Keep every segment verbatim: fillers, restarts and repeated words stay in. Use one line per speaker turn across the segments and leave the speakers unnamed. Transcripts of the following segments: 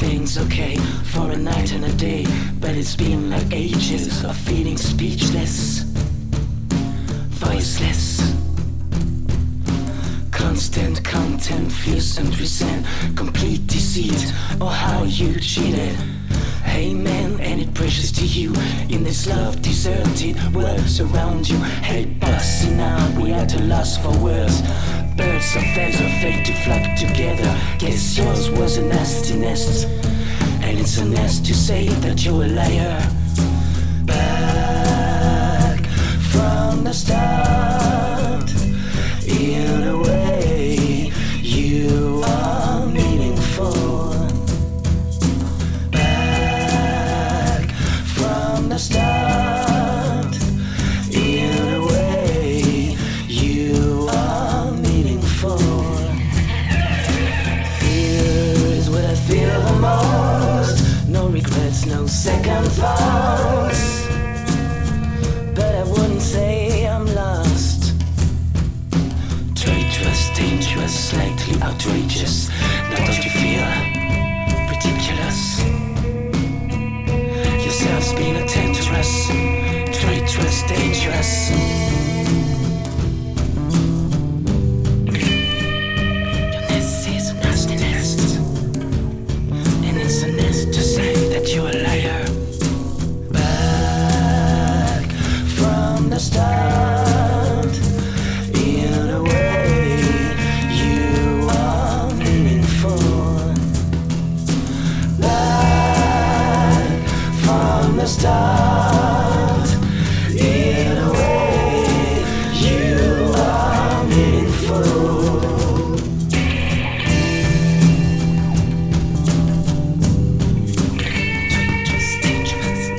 everything's okay for a night and a day, but it's been like ages of feeling speechless, voiceless. Constant content, fears and resent, complete deceit, or how you cheated. Hey man, any precious to you in this love deserted world around you? Hey bossy, now we are too lost for words. Birds of feathers are fate to flock together. Guess yours was a nasty nest, and it's a nest to say that you're a liar. Back from the start, in a way you are meaningful. Back from the start, in a way you are meaningful. Fear is what I feel the most. No regrets, no second thoughts, but I wouldn't say I'm lost. Traitorous, dangerous, slightly outrageous. Now don't you feel ridiculous? Yourself's being a tenderous, traitorous, dangerous. Your nest is a nasty nest, and it's a nest to say that you're a liar. Back from the start, in a way you are meaningful. Back from the start, in a way you are meaningful. Dangerous, dangerous.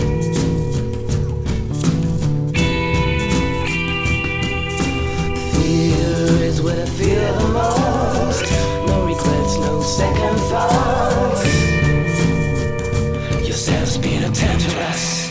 Fear is what I feel the most. No regrets, no second thoughts. Yourself's being a tenderous.